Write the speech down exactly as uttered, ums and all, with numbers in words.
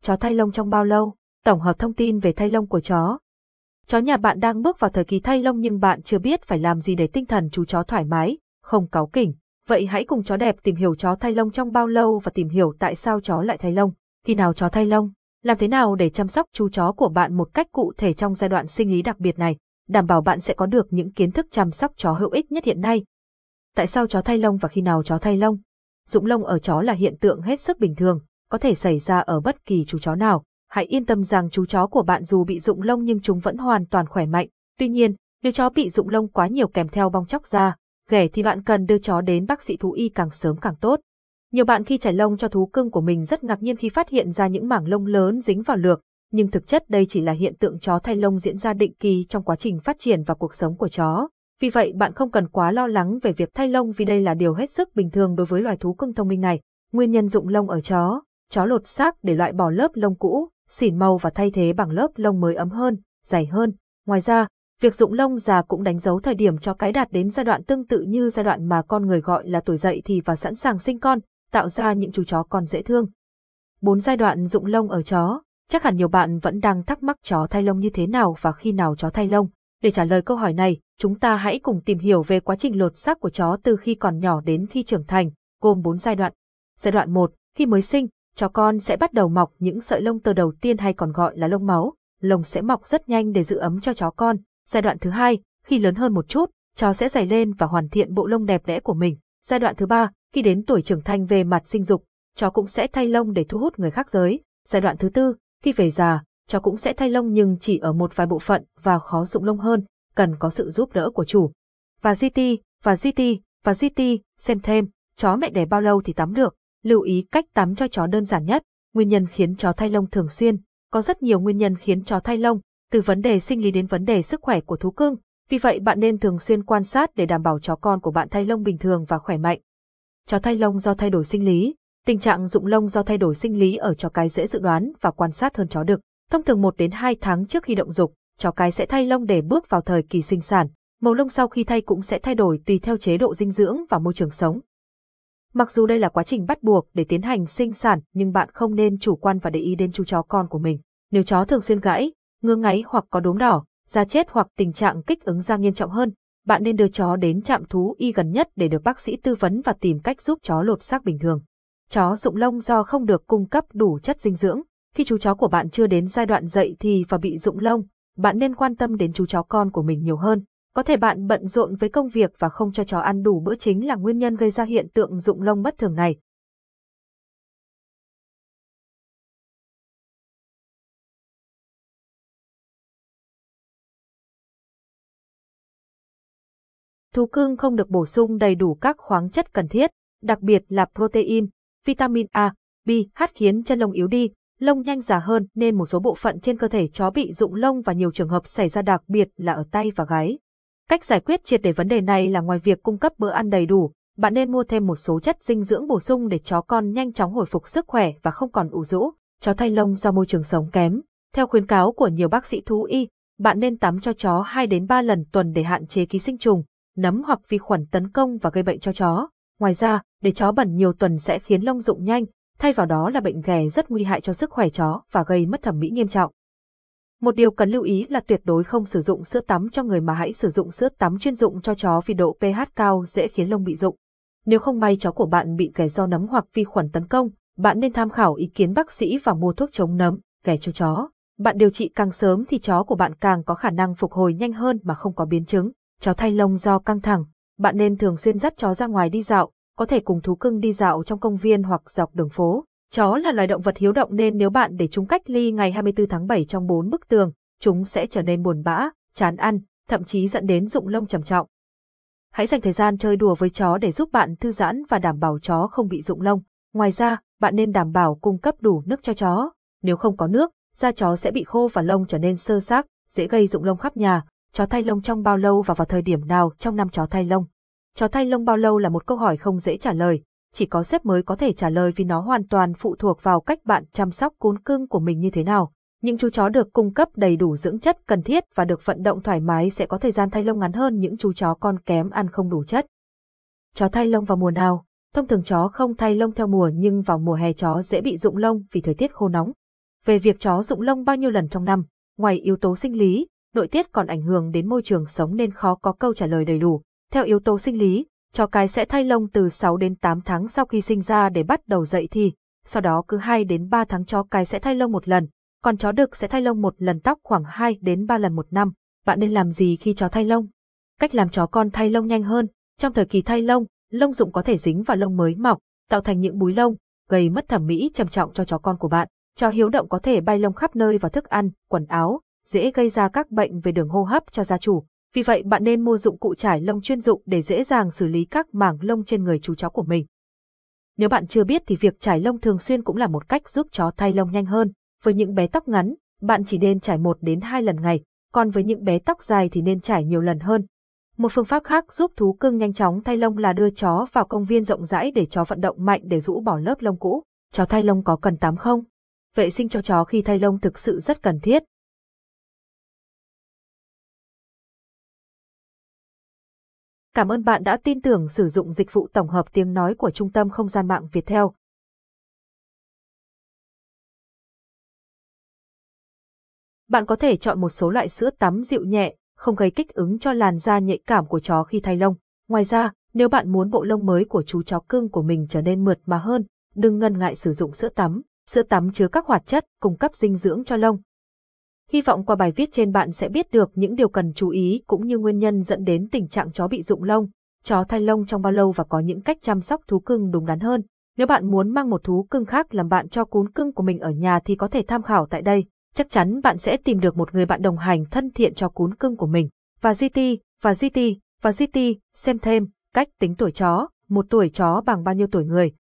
Chó thay lông trong bao lâu? Tổng hợp thông tin về thay lông của chó. Chó nhà bạn đang bước vào thời kỳ thay lông nhưng bạn chưa biết phải làm gì để tinh thần chú chó thoải mái, không cáu kỉnh. Vậy hãy cùng chó đẹp tìm hiểu chó thay lông trong bao lâu và tìm hiểu tại sao chó lại thay lông. Khi nào chó thay lông? Làm thế nào để chăm sóc chú chó của bạn một cách cụ thể trong giai đoạn sinh lý đặc biệt này, đảm bảo bạn sẽ có được những kiến thức chăm sóc chó hữu ích nhất hiện nay. Tại sao chó thay lông và khi nào chó thay lông? Rụng lông ở chó là hiện tượng hết sức bình thường, có thể xảy ra ở bất kỳ chú chó nào. Hãy yên tâm rằng chú chó của bạn dù bị rụng lông nhưng chúng vẫn hoàn toàn khỏe mạnh. Tuy nhiên, nếu chó bị rụng lông quá nhiều kèm theo bong tróc da, ghẻ thì bạn cần đưa chó đến bác sĩ thú y càng sớm càng tốt. Nhiều bạn khi chải lông cho thú cưng của mình rất ngạc nhiên khi phát hiện ra những mảng lông lớn dính vào lược, nhưng thực chất đây chỉ là hiện tượng chó thay lông diễn ra định kỳ trong quá trình phát triển và cuộc sống của chó. Vì vậy bạn không cần quá lo lắng về việc thay lông vì đây là điều hết sức bình thường đối với loài thú cưng thông minh này. Nguyên nhân rụng lông ở chó: chó lột xác để loại bỏ lớp lông cũ, xỉn màu và thay thế bằng lớp lông mới ấm hơn, dày hơn. Ngoài ra, việc rụng lông già cũng đánh dấu thời điểm chó cái đạt đến giai đoạn tương tự như giai đoạn mà con người gọi là tuổi dậy thì và sẵn sàng sinh con, tạo ra những chú chó con dễ thương. Bốn giai đoạn rụng lông ở chó. Chắc hẳn nhiều bạn vẫn đang thắc mắc chó thay lông như thế nào và khi nào chó thay lông. Để trả lời câu hỏi này, chúng ta hãy cùng tìm hiểu về quá trình lột xác của chó từ khi còn nhỏ đến khi trưởng thành, gồm bốn giai đoạn. Giai đoạn một, khi mới sinh, chó con sẽ bắt đầu mọc những sợi lông tơ đầu tiên hay còn gọi là lông máu. Lông sẽ mọc rất nhanh để giữ ấm cho chó con. Giai đoạn thứ hai, khi lớn hơn một chút, chó sẽ dày lên và hoàn thiện bộ lông đẹp đẽ của mình. Giai đoạn thứ ba, khi đến tuổi trưởng thành về mặt sinh dục, chó cũng sẽ thay lông để thu hút người khác giới. Giai đoạn thứ tư, khi về già, chó cũng sẽ thay lông nhưng chỉ ở một vài bộ phận và khó rụng lông hơn, cần có sự giúp đỡ của chủ. Và giê tê, và giê tê, và giê tê, xem thêm, chó mẹ đẻ bao lâu thì tắm được. Lưu ý cách tắm cho chó đơn giản nhất. Nguyên nhân khiến chó thay lông thường xuyên. Có rất nhiều nguyên nhân khiến chó thay lông, từ vấn đề sinh lý đến vấn đề sức khỏe của thú cưng. Vì vậy bạn nên thường xuyên quan sát để đảm bảo chó con của bạn thay lông bình thường và khỏe mạnh. Chó thay lông do thay đổi sinh lý. Tình trạng rụng lông do thay đổi sinh lý ở chó cái dễ dự đoán và quan sát hơn chó đực. Thông thường một đến hai tháng trước khi động dục, chó cái sẽ thay lông để bước vào thời kỳ sinh sản. Màu lông sau khi thay cũng sẽ thay đổi tùy theo chế độ dinh dưỡng và môi trường sống. Mặc dù đây là quá trình bắt buộc để tiến hành sinh sản, nhưng bạn không nên chủ quan và để ý đến chú chó con của mình. Nếu chó thường xuyên gãy, ngứa ngáy hoặc có đốm đỏ, da chết hoặc tình trạng kích ứng da nghiêm trọng hơn, bạn nên đưa chó đến trạm thú y gần nhất để được bác sĩ tư vấn và tìm cách giúp chó lột xác bình thường. Chó rụng lông do không được cung cấp đủ chất dinh dưỡng. Khi chú chó của bạn chưa đến giai đoạn dậy thì và bị rụng lông, bạn nên quan tâm đến chú chó con của mình nhiều hơn. Có thể bạn bận rộn với công việc và không cho chó ăn đủ bữa chính là nguyên nhân gây ra hiện tượng rụng lông bất thường này. Thú cưng không được bổ sung đầy đủ các khoáng chất cần thiết, đặc biệt là protein, vitamin A, B, H khiến chân lông yếu đi, lông nhanh già hơn nên một số bộ phận trên cơ thể chó bị rụng lông và nhiều trường hợp xảy ra đặc biệt là ở tay và gáy. Cách giải quyết triệt để vấn đề này là ngoài việc cung cấp bữa ăn đầy đủ, bạn nên mua thêm một số chất dinh dưỡng bổ sung để chó con nhanh chóng hồi phục sức khỏe và không còn ủ rũ. Chó thay lông do môi trường sống kém. Theo khuyến cáo của nhiều bác sĩ thú y, bạn nên tắm cho chó hai đến ba lần tuần để hạn chế ký sinh trùng, nấm hoặc vi khuẩn tấn công và gây bệnh cho chó. Ngoài ra, để chó bẩn nhiều tuần sẽ khiến lông rụng nhanh, thay vào đó là bệnh ghẻ rất nguy hại cho sức khỏe chó và gây mất thẩm mỹ nghiêm trọng. Một điều cần lưu ý là tuyệt đối không sử dụng sữa tắm cho người mà hãy sử dụng sữa tắm chuyên dụng cho chó vì độ pH cao dễ khiến lông bị rụng. Nếu không may chó của bạn bị ghẻ do nấm hoặc vi khuẩn tấn công, bạn nên tham khảo ý kiến bác sĩ và mua thuốc chống nấm, ghẻ cho chó. Bạn điều trị càng sớm thì chó của bạn càng có khả năng phục hồi nhanh hơn mà không có biến chứng. Chó thay lông do căng thẳng. Bạn nên thường xuyên dắt chó ra ngoài đi dạo, có thể cùng thú cưng đi dạo trong công viên hoặc dọc đường phố. Chó là loài động vật hiếu động nên nếu bạn để chúng cách ly ngày hai mươi tư tháng bảy trong bốn bức tường, chúng sẽ trở nên buồn bã, chán ăn, thậm chí dẫn đến rụng lông trầm trọng. Hãy dành thời gian chơi đùa với chó để giúp bạn thư giãn và đảm bảo chó không bị rụng lông. Ngoài ra, bạn nên đảm bảo cung cấp đủ nước cho chó. Nếu không có nước, da chó sẽ bị khô và lông trở nên xơ xác, dễ gây rụng lông khắp nhà. Chó thay lông trong bao lâu và vào thời điểm nào trong năm chó thay lông? Chó thay lông bao lâu là một câu hỏi không dễ trả lời. Chỉ có sếp mới có thể trả lời vì nó hoàn toàn phụ thuộc vào cách bạn chăm sóc cún cưng của mình như thế nào. Những chú chó được cung cấp đầy đủ dưỡng chất cần thiết và được vận động thoải mái sẽ có thời gian thay lông ngắn hơn những chú chó con kém ăn không đủ chất. Chó thay lông vào mùa nào? Thông thường chó không thay lông theo mùa nhưng vào mùa hè chó dễ bị rụng lông vì thời tiết khô nóng. Về việc chó rụng lông bao nhiêu lần trong năm, ngoài yếu tố sinh lý, nội tiết còn ảnh hưởng đến môi trường sống nên khó có câu trả lời đầy đủ. Theo yếu tố sinh lý, chó cái sẽ thay lông từ sáu đến tám tháng sau khi sinh ra để bắt đầu dậy thì, sau đó cứ hai đến ba tháng chó cái sẽ thay lông một lần, còn chó đực sẽ thay lông một lần tóc khoảng hai đến ba lần một năm. Bạn nên làm gì khi chó thay lông? Cách làm chó con thay lông nhanh hơn. Trong thời kỳ thay lông, lông rụng có thể dính vào lông mới mọc, tạo thành những búi lông, gây mất thẩm mỹ trầm trọng cho chó con của bạn. Chó hiếu động có thể bay lông khắp nơi vào thức ăn, quần áo, dễ gây ra các bệnh về đường hô hấp cho gia chủ. Vì vậy bạn nên mua dụng cụ trải lông chuyên dụng để dễ dàng xử lý các mảng lông trên người chú chó của mình. Nếu bạn chưa biết thì việc trải lông thường xuyên cũng là một cách giúp chó thay lông nhanh hơn. Với những bé tóc ngắn, bạn chỉ nên trải một đến hai lần ngày, còn với những bé tóc dài thì nên trải nhiều lần hơn. Một phương pháp khác giúp thú cưng nhanh chóng thay lông là đưa chó vào công viên rộng rãi để chó vận động mạnh để rũ bỏ lớp lông cũ. Chó thay lông có cần tắm không? Vệ sinh cho chó khi thay lông thực sự rất cần thiết. Cảm ơn bạn đã tin tưởng sử dụng dịch vụ tổng hợp tiếng nói của Trung tâm Không gian mạng Viettel. Bạn có thể chọn một số loại sữa tắm dịu nhẹ, không gây kích ứng cho làn da nhạy cảm của chó khi thay lông. Ngoài ra, nếu bạn muốn bộ lông mới của chú chó cưng của mình trở nên mượt mà hơn, đừng ngần ngại sử dụng sữa tắm. Sữa tắm chứa các hoạt chất cung cấp dinh dưỡng cho lông. Hy vọng qua bài viết trên bạn sẽ biết được những điều cần chú ý cũng như nguyên nhân dẫn đến tình trạng chó bị rụng lông, chó thay lông trong bao lâu và có những cách chăm sóc thú cưng đúng đắn hơn. Nếu bạn muốn mang một thú cưng khác làm bạn cho cún cưng của mình ở nhà thì có thể tham khảo tại đây. Chắc chắn bạn sẽ tìm được một người bạn đồng hành thân thiện cho cún cưng của mình. Và giê tê, và giê tê, và giê tê, xem thêm cách tính tuổi chó, một tuổi chó bằng bao nhiêu tuổi người.